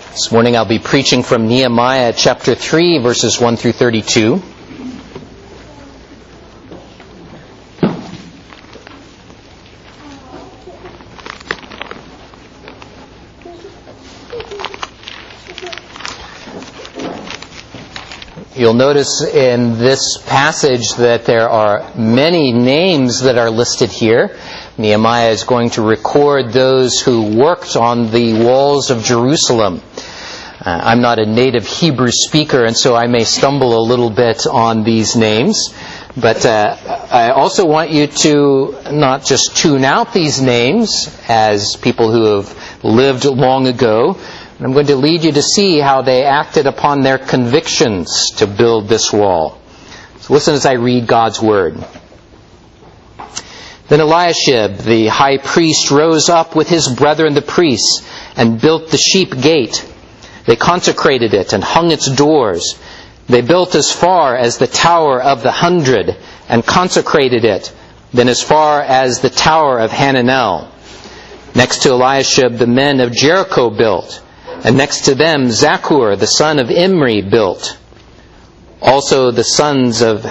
This morning I'll be preaching from Nehemiah chapter 3, verses 1 through 32. You'll notice in this passage that there are many names that are listed here. Nehemiah is going to record those who worked on the walls of Jerusalem. I'm not a native Hebrew speaker, and so I may stumble a little bit on these names. But I also want you to not just tune out these names as people who have lived long ago. I'm going to lead you to see how they acted upon their convictions to build this wall. So listen as I read God's Word. Then Eliashib, the high priest, rose up with his brethren the priests and built the sheep gate. They consecrated it and hung its doors. They built as far as the Tower of the 100 and consecrated it, then as far as the Tower of Hananel. Next to Eliashib, the men of Jericho built, and next to them Zaccur, the son of Imri, built. Also the sons of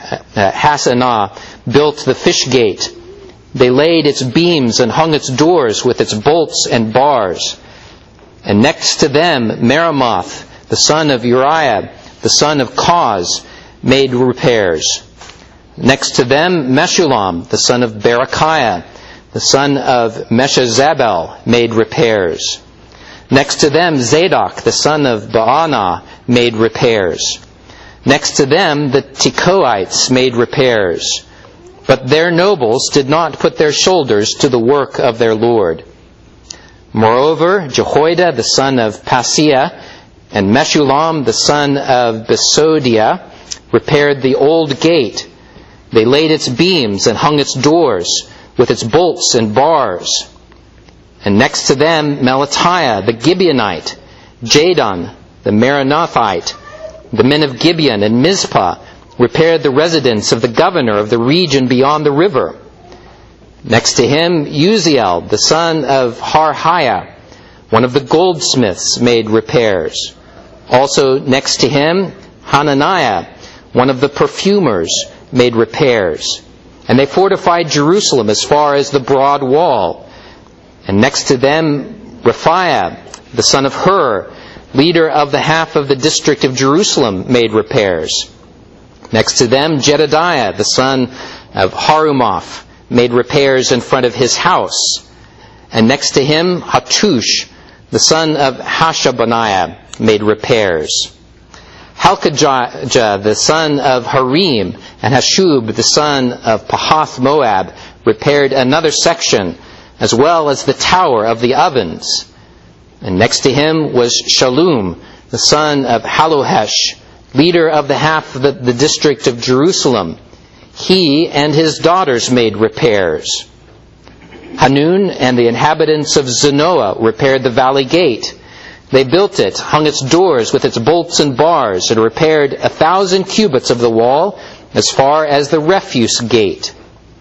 Hassenaah built the fish gate. They laid its beams and hung its doors with its bolts and bars. And next to them Meremoth, the son of Uriah, the son of Koz, made repairs. Next to them Meshullam, the son of Berechiah, the son of Meshezabel, made repairs. Next to them Zadok, the son of Baanah, made repairs. Next to them the Tekoites made repairs. But their nobles did not put their shoulders to the work of their Lord. Moreover, Jehoiada, the son of Paseah, and Meshullam, the son of Besodiah, repaired the old gate. They laid its beams and hung its doors with its bolts and bars. And next to them Melatiah, the Gibeonite, Jadon, the Meronothite, the men of Gibeon and Mizpah, repaired the residence of the governor of the region beyond the river. Next to him Uziel, the son of Harhiah, one of the goldsmiths, made repairs. Also next to him Hananiah, one of the perfumers, made repairs. And they fortified Jerusalem as far as the broad wall. And next to them Rephaiah, the son of Hur, leader of the half of the district of Jerusalem, made repairs. Next to them Jedediah, the son of Harumaph, made repairs in front of his house. And next to him Hattush, the son of Hashabaniah, made repairs. Halkijah, the son of Harim, and Hashub, the son of Pahath Moab, repaired another section, as well as the tower of the ovens. And next to him was Shallum, the son of Halohesh, leader of the half of the district of Jerusalem. He and his daughters made repairs. Hanun and the inhabitants of Zanoah repaired the valley gate. They built it, hung its doors with its bolts and bars, and repaired 1,000 cubits of the wall as far as the refuse gate.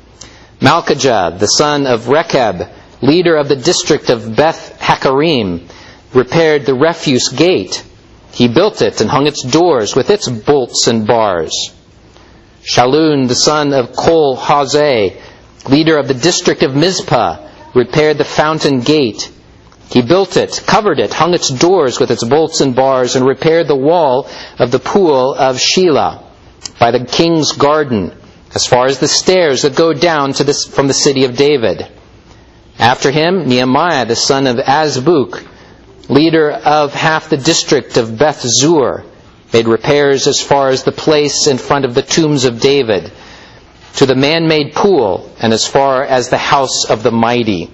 Malchijah, the son of Rechab, leader of the district of Beth Hakarim, repaired the refuse gate. He built it and hung its doors with its bolts and bars. Shallun, the son of Kol-Hazeh, leader of the district of Mizpah, repaired the fountain gate. He built it, covered it, hung its doors with its bolts and bars, and repaired the wall of the pool of Shelah by the king's garden, as far as the stairs that go down to from the city of David. After him, Nehemiah, the son of Azbuk, leader of half the district of Beth Zur, made repairs as far as the place in front of the tombs of David, to the man-made pool, and as far as the house of the mighty.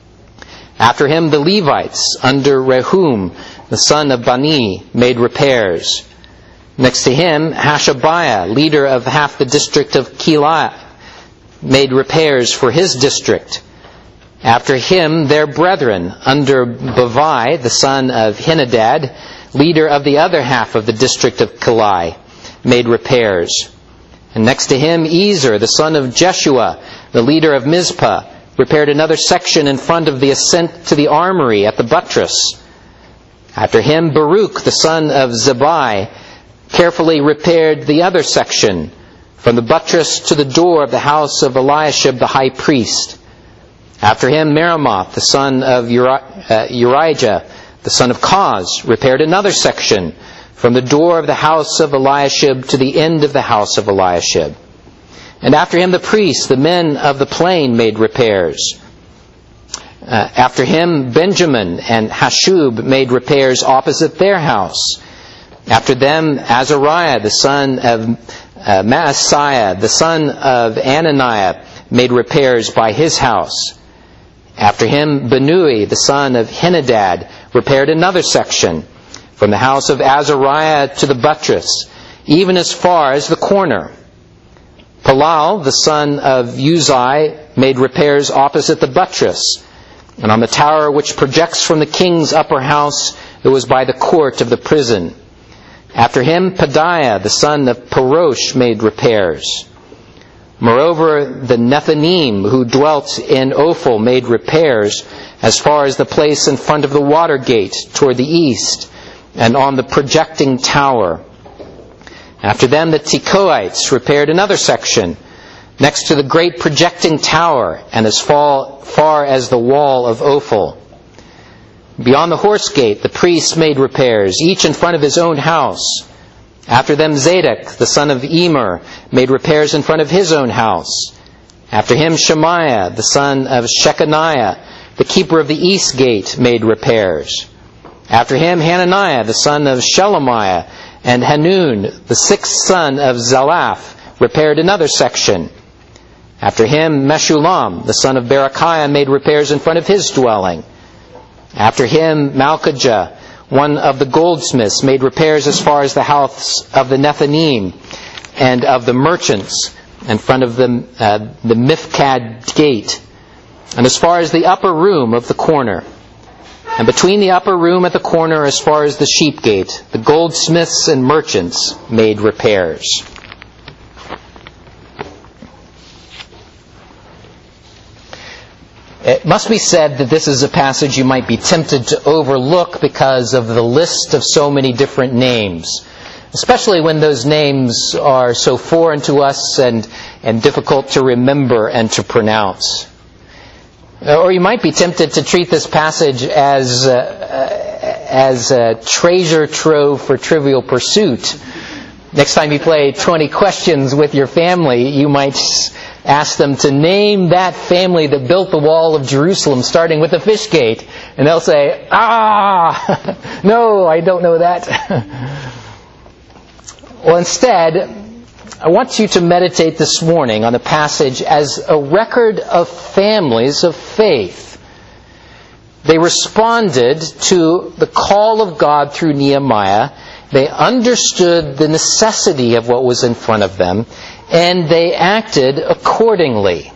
After him, the Levites, under Rehum, the son of Bani, made repairs. Next to him, Hashabiah, leader of half the district of Keilah, made repairs for his district. After him, their brethren, under Bavai, the son of Henadad, leader of the other half of the district of Keilah, made repairs. And next to him, Ezer, the son of Jeshua, the leader of Mizpah, repaired another section in front of the ascent to the armory at the buttress. After him, Baruch, the son of Zabbai, carefully repaired the other section, from the buttress to the door of the house of Eliashib the high priest. After him, Meremoth, the son of Urijah, the son of Koz, repaired another section, from the door of the house of Eliashib to the end of the house of Eliashib. And after him the priests, the men of the plain, made repairs. After him Benjamin and Hashub made repairs opposite their house. After them Azariah, the son of Maaseiah, the son of Ananiah, made repairs by his house. After him Benui, the son of Henadad, repaired another section, from the house of Azariah to the buttress, even as far as the corner. Palal, the son of Uzai, made repairs opposite the buttress, and on the tower which projects from the king's upper house that was by the court of the prison. After him Pedaiah, the son of Parosh, made repairs. Moreover, the Nethanim, who dwelt in Ophel, made repairs as far as the place in front of the water gate toward the east, and on the projecting tower. After them the Tekoites repaired another section, next to the great projecting tower, and as far as the wall of Ophel. Beyond the horse gate the priests made repairs, each in front of his own house. After them Zadok, the son of Emer, made repairs in front of his own house. After him Shemaiah, the son of Shechaniah, the keeper of the east gate, made repairs. After him Hananiah, the son of Shelemiah, and Hanun, the sixth son of Zalaph, repaired another section. After him Meshullam, the son of Berechiah, made repairs in front of his dwelling. After him Malchijah, one of the goldsmiths, made repairs as far as the house of the Nethanim and of the merchants in front of the Mifkad gate, and as far as the upper room of the corner. And between the upper room at the corner as far as the sheep gate, the goldsmiths and merchants made repairs. It must be said that this is a passage you might be tempted to overlook because of the list of so many different names, especially when those names are so foreign to us and difficult to remember and to pronounce. Or you might be tempted to treat this passage as a treasure trove for Trivial Pursuit. Next time you play 20 questions with your family, you might ask them to name that family that built the wall of Jerusalem, starting with the fish gate. And they'll say, no, I don't know that. Well, instead, I want you to meditate this morning on the passage as a record of families of faith. They responded to the call of God through Nehemiah. They understood the necessity of what was in front of them, and they acted accordingly.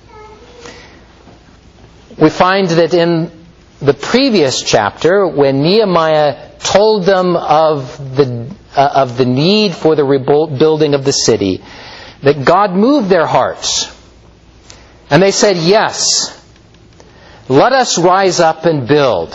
We find that in the previous chapter, when Nehemiah told them of the need for the rebuilding of the city, that God moved their hearts. And they said, yes, let us rise up and build.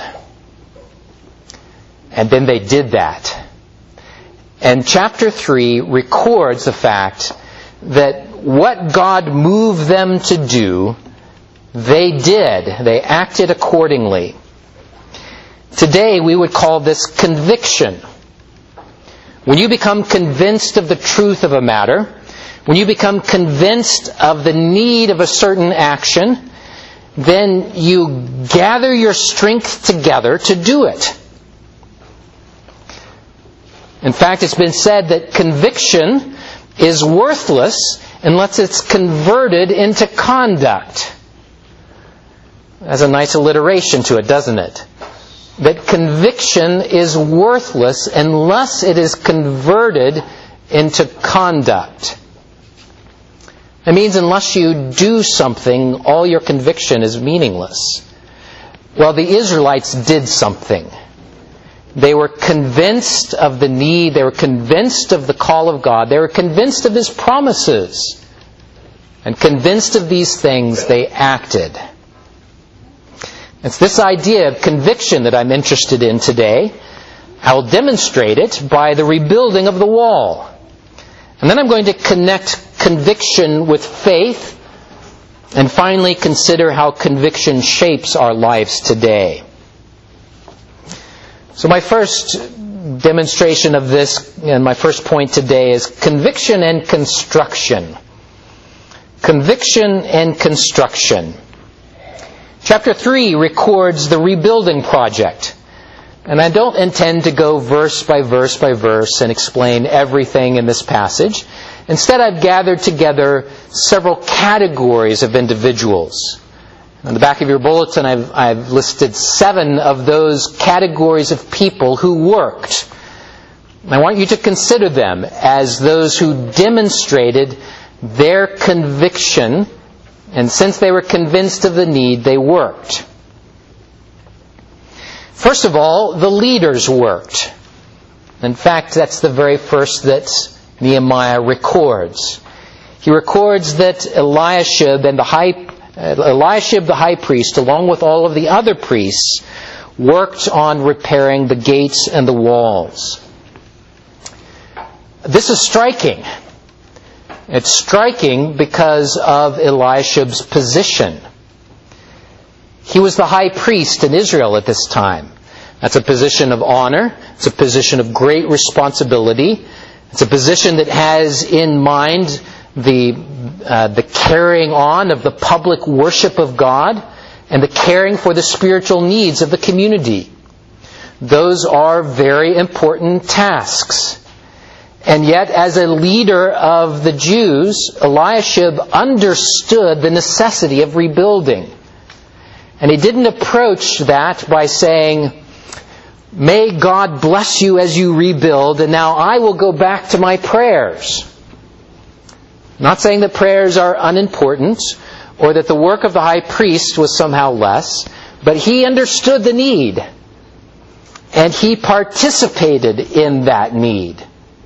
And then they did that. And chapter 3 records the fact that what God moved them to do, they did. They acted accordingly. Today we would call this conviction. When you become convinced of the truth of a matter, when you become convinced of the need of a certain action, then you gather your strength together to do it. In fact, it's been said that conviction is worthless unless it's converted into conduct. That's a nice alliteration to it, doesn't it? That conviction is worthless unless it is converted into conduct. It means unless you do something, all your conviction is meaningless. Well, the Israelites did something. They were convinced of the need. They were convinced of the call of God. They were convinced of His promises. And convinced of these things, they acted. It's this idea of conviction that I'm interested in today. I will demonstrate it by the rebuilding of the wall. And then I'm going to connect conviction with faith, and finally consider how conviction shapes our lives today. So my first demonstration of this, and my first point today, is conviction and construction. Conviction and construction. Chapter 3 records the rebuilding project. And I don't intend to go verse by verse by verse and explain everything in this passage. Instead, I've gathered together several categories of individuals. On the back of your bulletin, I've listed 7 of those categories of people who worked. I want you to consider them as those who demonstrated their conviction, and since they were convinced of the need, they worked. First of all, the leaders worked. In fact, that's the very first that Nehemiah records. He records that Eliashib the high priest, along with all of the other priests, worked on repairing the gates and the walls. This is striking. It's striking because of Eliashib's position. He was the high priest in Israel at this time. That's a position of honor. It's a position of great responsibility. It's a position that has in mind the carrying on of the public worship of God and the caring for the spiritual needs of the community. Those are very important tasks. And yet, as a leader of the Jews, Eliashib understood the necessity of rebuilding. And he didn't approach that by saying, "May God bless you as you rebuild, and now I will go back to my prayers." Not saying that prayers are unimportant, or that the work of the high priest was somehow less, but he understood the need, and he participated in that need.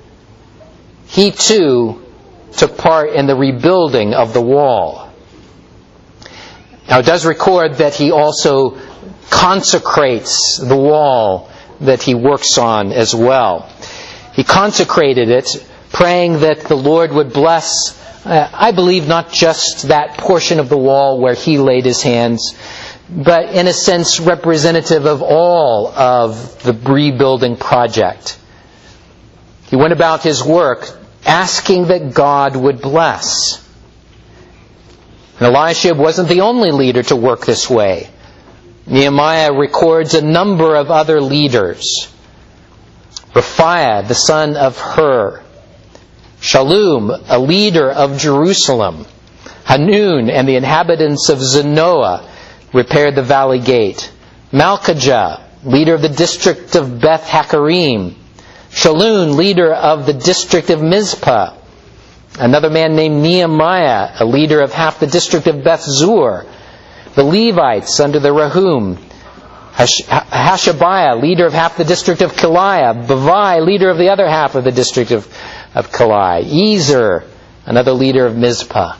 He too took part in the rebuilding of the wall. Now it does record that he also consecrates the wall that he works on as well. He consecrated it, praying that the Lord would bless, I believe, not just that portion of the wall where he laid his hands, but in a sense representative of all of the rebuilding project. He went about his work asking that God would bless. And Eliashib wasn't the only leader to work this way. Nehemiah records a number of other leaders. Raphiah, the son of Hur. Shallum, a leader of Jerusalem. Hanun and the inhabitants of Zanoah repaired the valley gate. Malchijah, leader of the district of Beth Hakarim. Shallun, leader of the district of Mizpah. Another man named Nehemiah, a leader of half the district of Beth Zur. The Levites under the Rahum. Hashabiah, leader of half the district of Kiliah. Bavai, leader of the other half of the district of Kiliah. Ezer, another leader of Mizpah.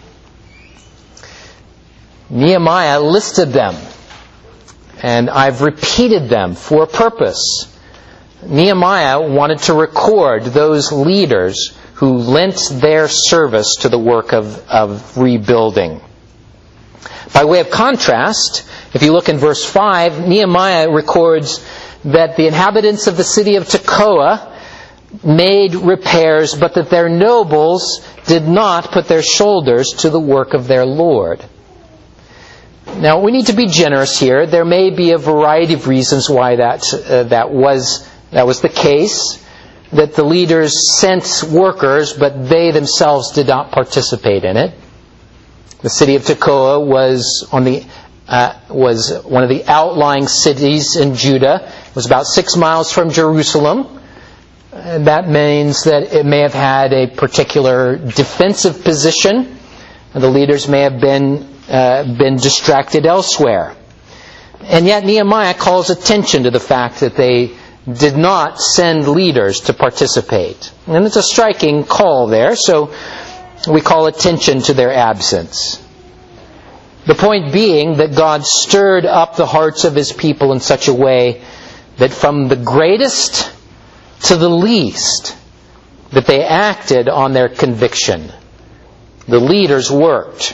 Nehemiah listed them, and I've repeated them for a purpose. Nehemiah wanted to record those leaders who lent their service to the work of rebuilding. By way of contrast, if you look in verse 5, Nehemiah records that the inhabitants of the city of Tekoa made repairs, but that their nobles did not put their shoulders to the work of their Lord. Now, we need to be generous here. There may be a variety of reasons why that was the case, that the leaders sent workers, but they themselves did not participate in it. The city of Tekoa was one of the outlying cities in Judah. It was about 6 miles from Jerusalem. And that means that it may have had a particular defensive position, and the leaders may have been distracted elsewhere. And yet Nehemiah calls attention to the fact that they did not send leaders to participate. And it's a striking call there, so we call attention to their absence. The point being that God stirred up the hearts of His people in such a way that from the greatest to the least that they acted on their conviction. The leaders worked.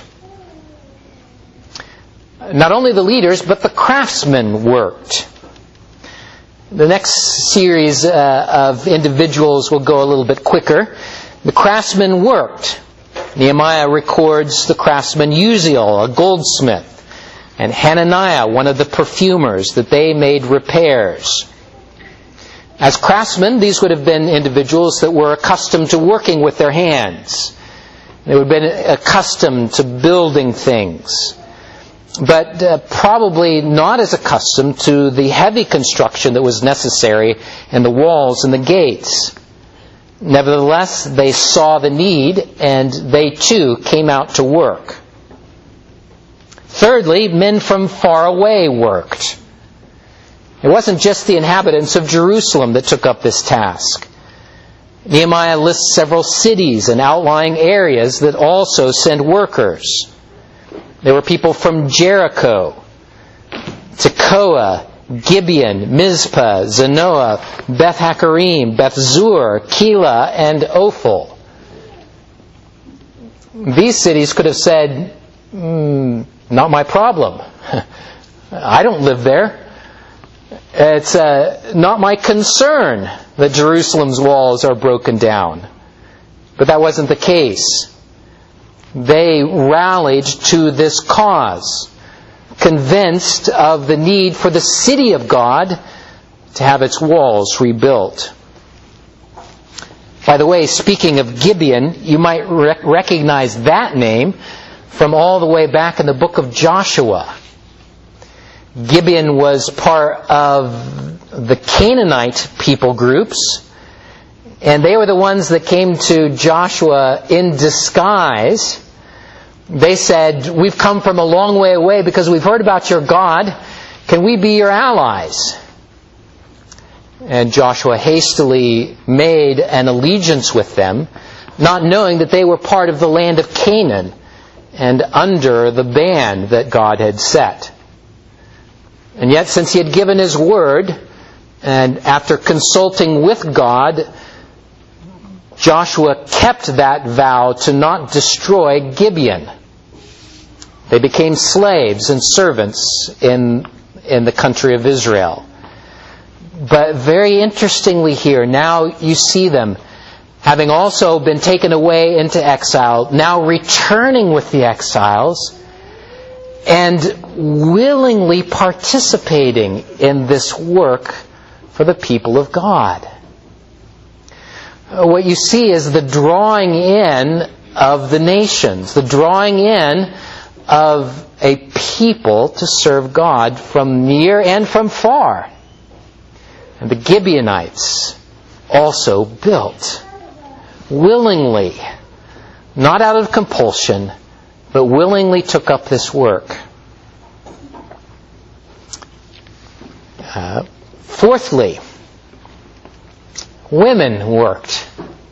Not only the leaders, but the craftsmen worked. The next series of individuals will go a little bit quicker. The craftsmen worked. Nehemiah records the craftsman Uziel, a goldsmith, and Hananiah, one of the perfumers, that they made repairs. As craftsmen, these would have been individuals that were accustomed to working with their hands. They would have been accustomed to building things, but probably not as accustomed to the heavy construction that was necessary in the walls and the gates. Nevertheless, they saw the need, and they too came out to work. Thirdly, men from far away worked. It wasn't just the inhabitants of Jerusalem that took up this task. Nehemiah lists several cities and outlying areas that also send workers. There were people from Jericho, Tekoa, Gibeon, Mizpah, Zanoah, Beth Hakarim, Beth Zur, Keilah, and Ophel. These cities could have said, not my problem. I don't live there. It's not my concern that Jerusalem's walls are broken down. But that wasn't the case. They rallied to this cause, convinced of the need for the city of God to have its walls rebuilt. By the way, speaking of Gibeon, you might recognize that name from all the way back in the book of Joshua. Gibeon was part of the Canaanite people groups, and they were the ones that came to Joshua in disguise. They said, "We've come from a long way away because we've heard about your God. Can we be your allies?" And Joshua hastily made an allegiance with them, not knowing that they were part of the land of Canaan and under the ban that God had set. And yet, since he had given his word, and after consulting with God, Joshua kept that vow to not destroy Gibeon. They became slaves and servants in the country of Israel. But very interestingly here, now you see them, having also been taken away into exile, now returning with the exiles, and willingly participating in this work for the people of God. What you see is the drawing in of the nations, the drawing in of a people to serve God from near and from far. And the Gibeonites also built willingly, not out of compulsion, but willingly took up this work. Fourthly, women worked.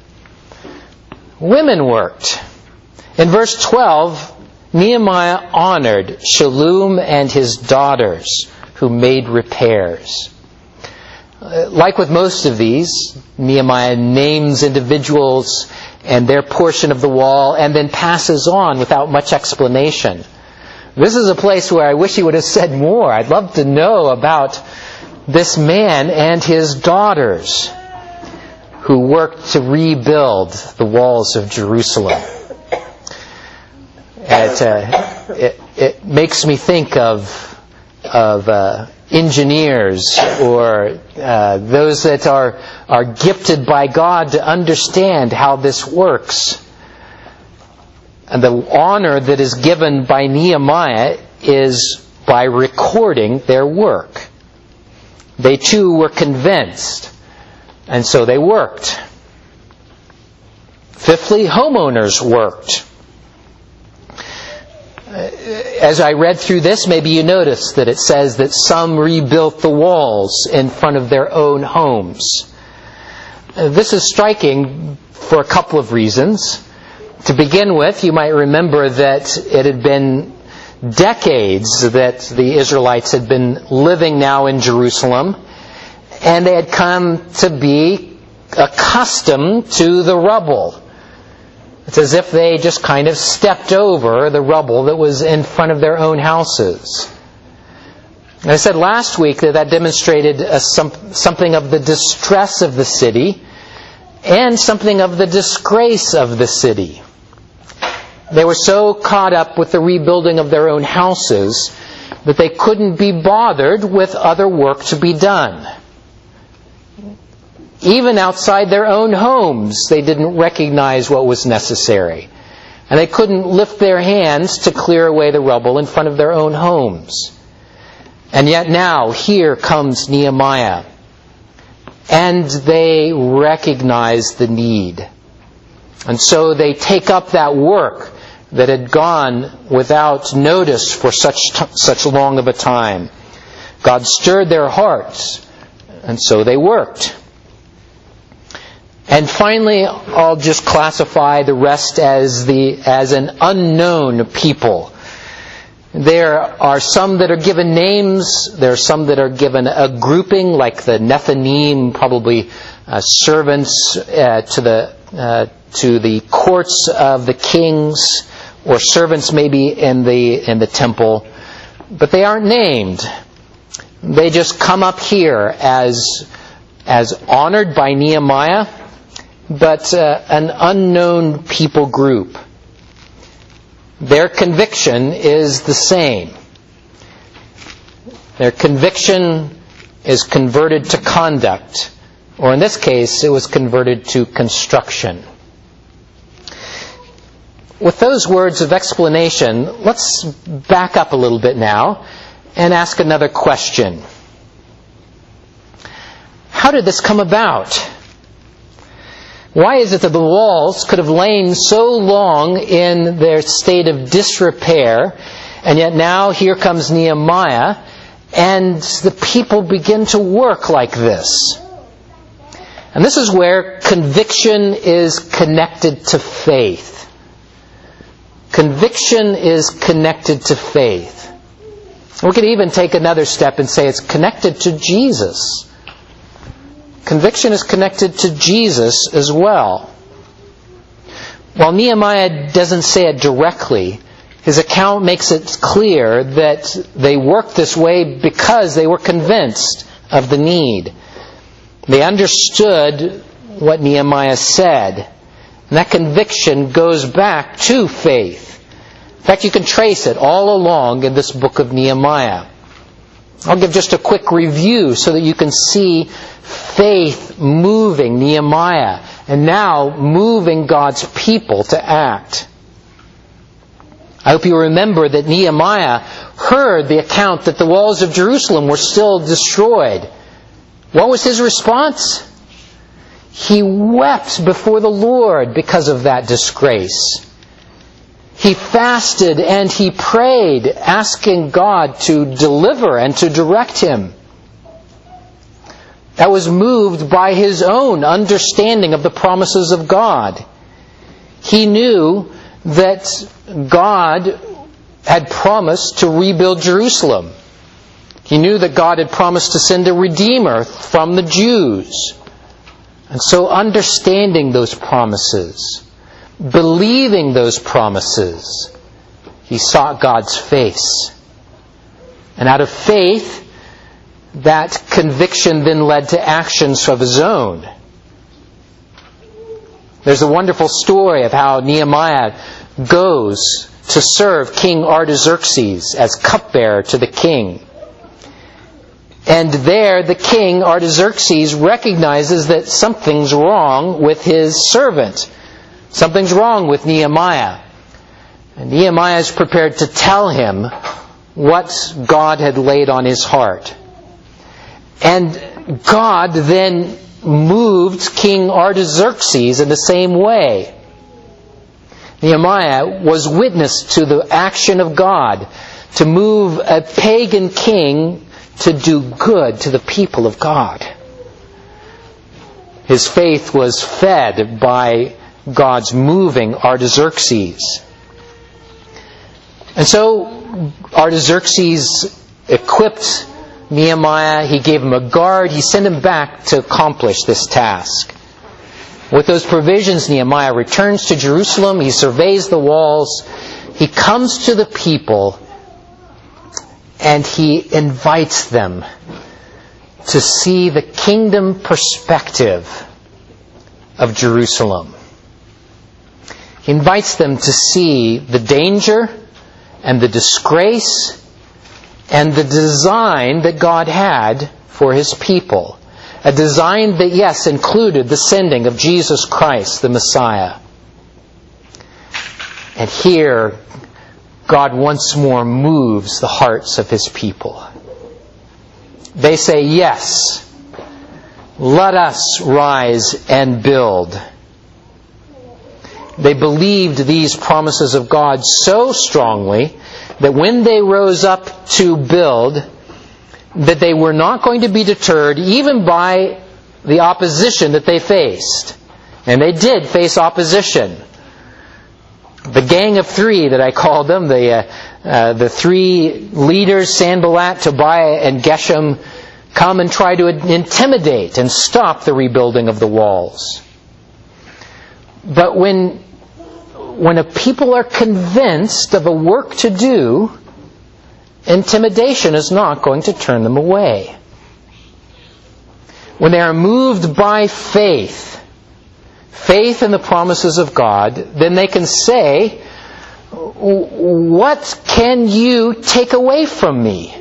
Women worked. In verse 12, Nehemiah honored Shallum and his daughters who made repairs. Like with most of these, Nehemiah names individuals and their portion of the wall and then passes on without much explanation. This is a place where I wish he would have said more. I'd love to know about this man and his daughters who worked to rebuild the walls of Jerusalem. It makes me think of engineers or those that are gifted by God to understand how this works. And the honor that is given by Nehemiah is by recording their work. They too were convinced, and so they worked. Fifthly, homeowners worked. As I read through this, maybe you noticed that it says that some rebuilt the walls in front of their own homes. This is striking for a couple of reasons. To begin with, you might remember that it had been decades that the Israelites had been living now in Jerusalem, and they had come to be accustomed to the rubble. It's as if they just kind of stepped over the rubble that was in front of their own houses. And I said last week that demonstrated something of the distress of the city and something of the disgrace of the city. They were so caught up with the rebuilding of their own houses that they couldn't be bothered with other work to be done. Even outside their own homes, they didn't recognize what was necessary. And they couldn't lift their hands to clear away the rubble in front of their own homes. And yet now, here comes Nehemiah. And they recognize the need. And so they take up that work that had gone without notice for such long of a time. God stirred their hearts, and so they worked. And finally, I'll just classify the rest as an unknown people. There are some that are given names. There are some that are given a grouping, like the Nethinim, probably servants to the courts of the kings, or servants maybe in the temple. But they aren't named. They just come up here as honored by Nehemiah, but an unknown people group. Their conviction is the same. Their conviction is converted to conduct, or in this case, it was converted to construction. With those words of explanation, let's back up a little bit now and ask another question. How did this come about? Why is it that the walls could have lain so long in their state of disrepair, and yet now here comes Nehemiah, and the people begin to work like this? And this is where conviction is connected to faith. Conviction is connected to faith. We could even take another step and say it's connected to Jesus. Conviction is connected to Jesus as well. While Nehemiah doesn't say it directly, his account makes it clear that they worked this way because they were convinced of the need. They understood what Nehemiah said. And that conviction goes back to faith. In fact, you can trace it all along in this book of Nehemiah. I'll give just a quick review so that you can see faith moving Nehemiah and now moving God's people to act. I hope you remember that Nehemiah heard the account that the walls of Jerusalem were still destroyed. What was his response? He wept before the Lord because of that disgrace. He fasted and he prayed, asking God to deliver and to direct him. That was moved by his own understanding of the promises of God. He knew that God had promised to rebuild Jerusalem. He knew that God had promised to send a Redeemer from the Jews. And so understanding those promises, believing those promises, he sought God's face. And out of faith, that conviction then led to actions of his own. There's a wonderful story of how Nehemiah goes to serve King Artaxerxes as cupbearer to the king. And there the king, Artaxerxes, recognizes that something's wrong with his servant. Something's wrong with Nehemiah. And Nehemiah is prepared to tell him what God had laid on his heart. And God then moved King Artaxerxes in the same way. Nehemiah was witness to the action of God to move a pagan king to do good to the people of God. His faith was fed by God's moving Artaxerxes. And so Artaxerxes equipped Nehemiah. He gave him a guard. He sent him back to accomplish this task. With those provisions, Nehemiah returns to Jerusalem. He surveys the walls. He comes to the people and he invites them to see the kingdom perspective of Jerusalem. He invites them to see the danger and the disgrace and the design that God had for His people. A design that, yes, included the sending of Jesus Christ, the Messiah. And here, God once more moves the hearts of His people. They say, yes, let us rise and build. They believed these promises of God so strongly that when they rose up to build, that they were not going to be deterred even by the opposition that they faced. And they did face opposition. The gang of three that I called them, the three leaders, Sanballat, Tobiah, and Geshem, come and try to intimidate and stop the rebuilding of the walls. But when a people are convinced of a work to do, intimidation is not going to turn them away. When they are moved by faith in the promises of God, then they can say, what can you take away from me?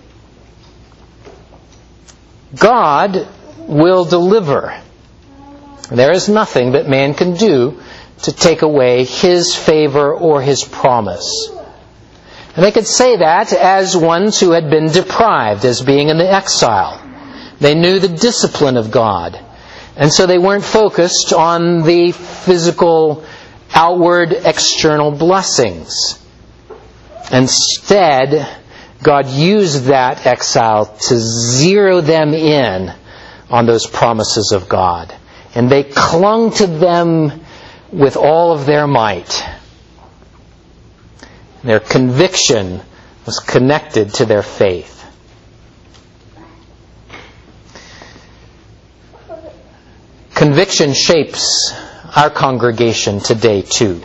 God will deliver. There is nothing that man can do to take away His favor or His promise. And they could say that as ones who had been deprived, as being in the exile. They knew the discipline of God. And so they weren't focused on the physical, outward, external blessings. Instead, God used that exile to zero them in on those promises of God. And they clung to them with all of their might. Their conviction was connected to their faith. Conviction shapes our congregation today too.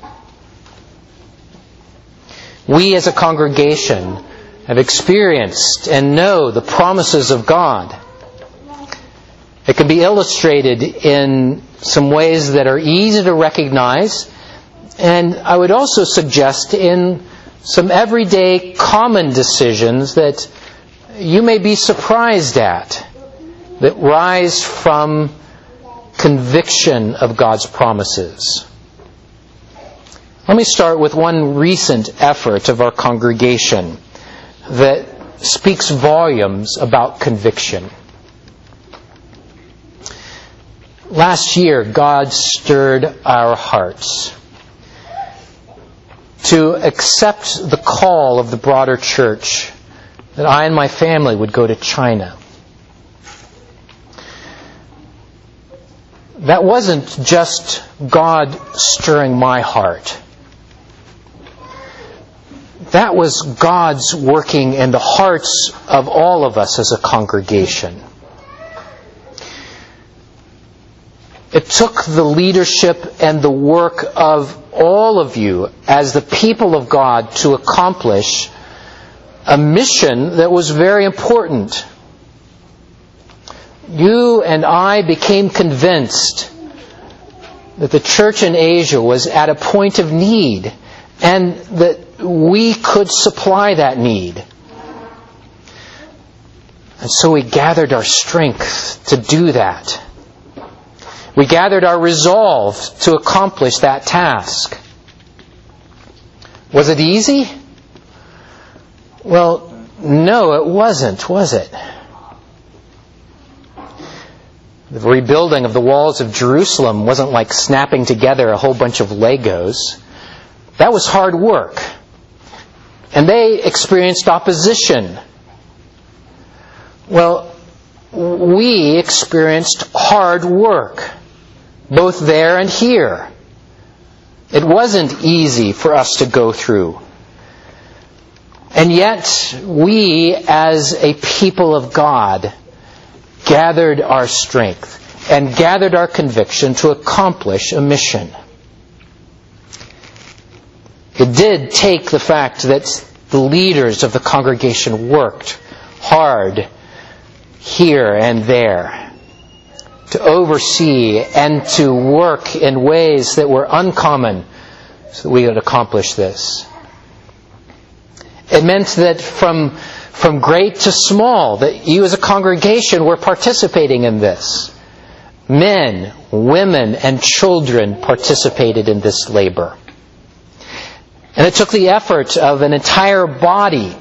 We as a congregation have experienced and know the promises of God. It can be illustrated in some ways that are easy to recognize, and I would also suggest in some everyday common decisions that you may be surprised at, that rise from conviction of God's promises. Let me start with one recent effort of our congregation that speaks volumes about conviction. Last year, God stirred our hearts to accept the call of the broader church that I and my family would go to China. That wasn't just God stirring my heart. That was God's working in the hearts of all of us as a congregation. It took the leadership and the work of all of you as the people of God to accomplish a mission that was very important. You and I became convinced that the church in Asia was at a point of need and that we could supply that need. And so we gathered our strength to do that. We gathered our resolve to accomplish that task. Was it easy? Well, no, it wasn't, was it? The rebuilding of the walls of Jerusalem wasn't like snapping together a whole bunch of Legos. That was hard work. And they experienced opposition. Well, we experienced hard work, both there and here. It wasn't easy for us to go through. And yet, we as a people of God gathered our strength and gathered our conviction to accomplish a mission. It did take the fact that the leaders of the congregation worked hard here and there to oversee and to work in ways that were uncommon so that we could accomplish this. It meant that from great to small, that you as a congregation were participating in this. Men, women, and children participated in this labor. And it took the effort of an entire body.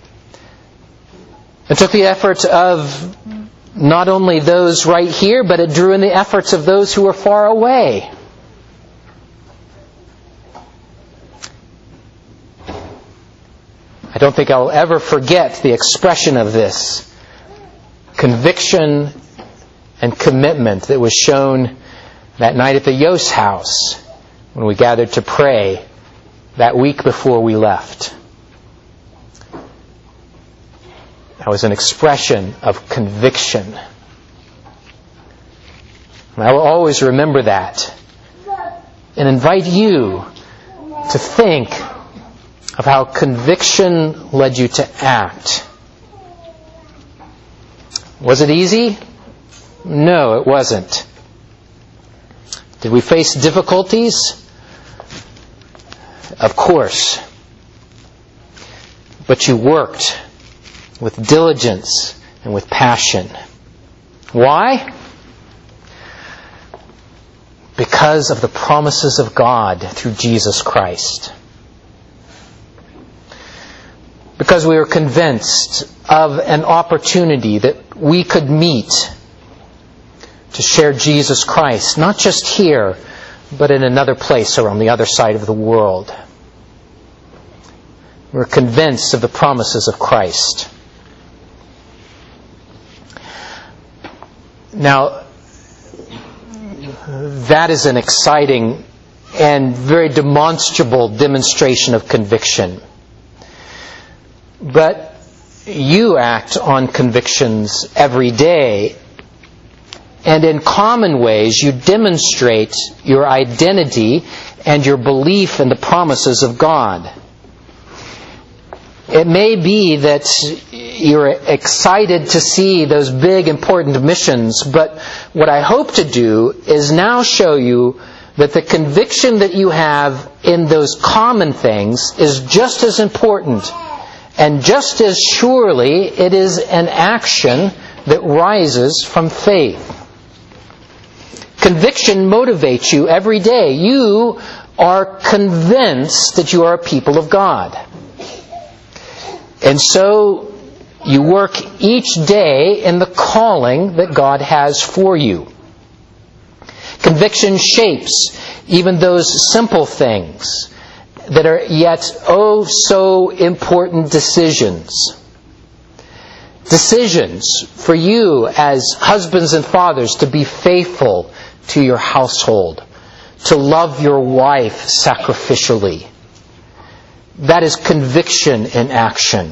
It took the effort of not only those right here, but it drew in the efforts of those who were far away. I don't think I'll ever forget the expression of this conviction and commitment that was shown that night at the Yost house when we gathered to pray that week before we left. That was an expression of conviction. And I will always remember that and invite you to think of how conviction led you to act. Was it easy? No, it wasn't. Did we face difficulties? Of course. But you worked with diligence and with passion. Why? Because of the promises of God through Jesus Christ. Because we were convinced of an opportunity that we could meet to share Jesus Christ, not just here, but in another place or on the other side of the world. We're convinced of the promises of Christ. Now, that is an exciting and very demonstrable demonstration of conviction. But you act on convictions every day, and in common ways you demonstrate your identity and your belief in the promises of God. It may be that you're excited to see those big, important missions, but what I hope to do is now show you that the conviction that you have in those common things is just as important, and just as surely it is an action that rises from faith. Conviction motivates you every day. You are convinced that you are a people of God. And so you work each day in the calling that God has for you. Conviction shapes even those simple things that are yet oh so important decisions. Decisions for you as husbands and fathers to be faithful to your household, to love your wife sacrificially. That is conviction in action.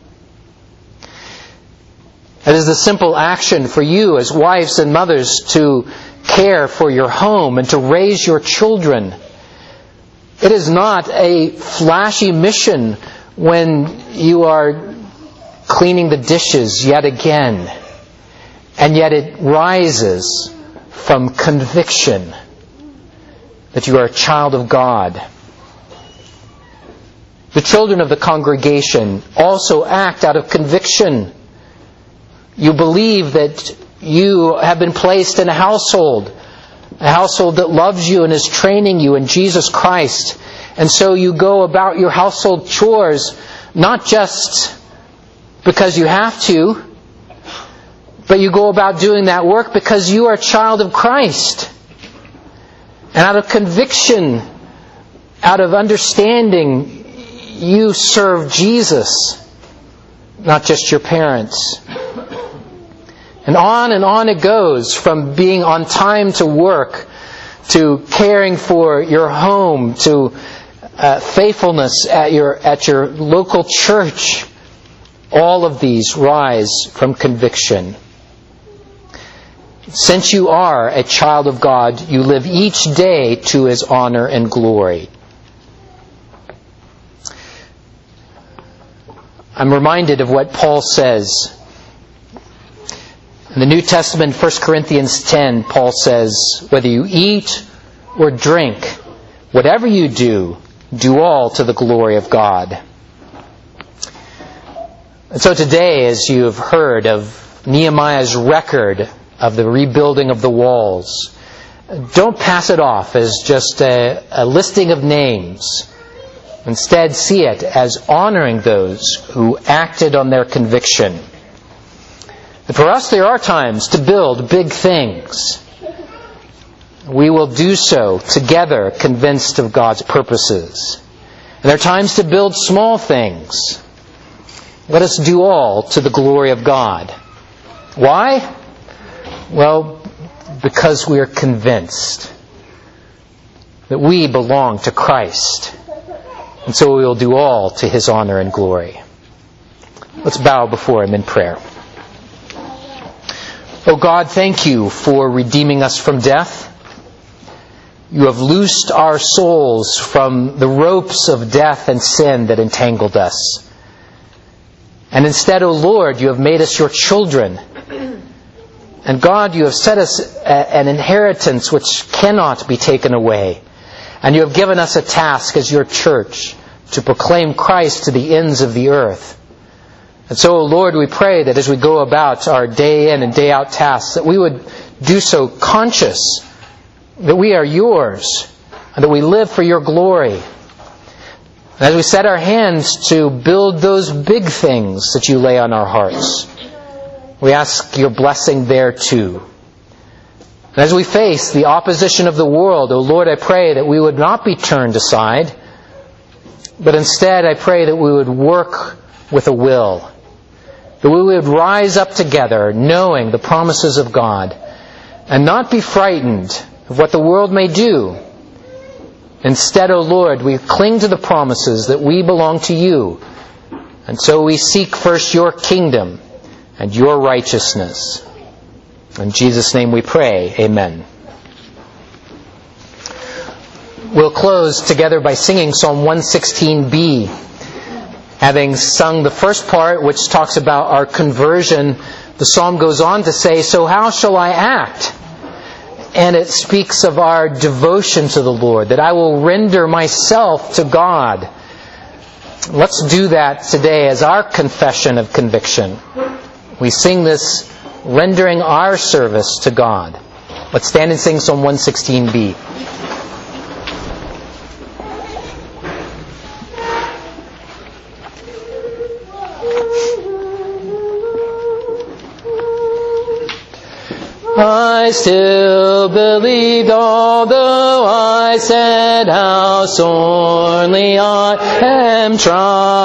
It is the simple action for you as wives and mothers to care for your home and to raise your children. It is not a flashy mission when you are cleaning the dishes yet again, and yet it rises from conviction that you are a child of God. The children of the congregation also act out of conviction. You believe that you have been placed in a household that loves you and is training you in Jesus Christ. And so you go about your household chores not just because you have to, but you go about doing that work because you are a child of Christ. And out of conviction, out of understanding, you serve Jesus, not just your parents. And on it goes, from being on time to work, to caring for your home, to faithfulness at your local church. All of these rise from conviction. Since you are a child of God, you live each day to His honor and glory. I'm reminded of what Paul says. In the New Testament, 1 Corinthians 10, Paul says, whether you eat or drink, whatever you do all to the glory of God. And so today, as you have heard of Nehemiah's record of the rebuilding of the walls, don't pass it off as just a listing of names. Instead, see it as honoring those who acted on their conviction. And for us, there are times to build big things. We will do so together, convinced of God's purposes. And there are times to build small things. Let us do all to the glory of God. Why? Well, because we are convinced that we belong to Christ. And so we will do all to His honor and glory. Let's bow before Him in prayer. Oh God, thank You for redeeming us from death. You have loosed our souls from the ropes of death and sin that entangled us. And instead, O Lord, You have made us Your children. And God, You have set us an inheritance which cannot be taken away. And You have given us a task as Your church to proclaim Christ to the ends of the earth. And so, O Lord, we pray that as we go about our day in and day out tasks, that we would do so conscious that we are Yours and that we live for Your glory. And as we set our hands to build those big things that You lay on our hearts, we ask Your blessing there too. And as we face the opposition of the world, O Lord, I pray that we would not be turned aside, but instead I pray that we would work with a will. That we would rise up together knowing the promises of God and not be frightened of what the world may do. Instead, O Lord, we cling to the promises that we belong to You. And so we seek first Your kingdom and Your righteousness. In Jesus' name we pray. Amen. We'll close together by singing Psalm 116b. Having sung the first part, which talks about our conversion, the psalm goes on to say, "So how shall I act?" And it speaks of our devotion to the Lord, that I will render myself to God. Let's do that today as our confession of conviction. We sing this rendering our service to God. Let's stand and sing Psalm 116b. I still believed, although I said how sorely I am tried.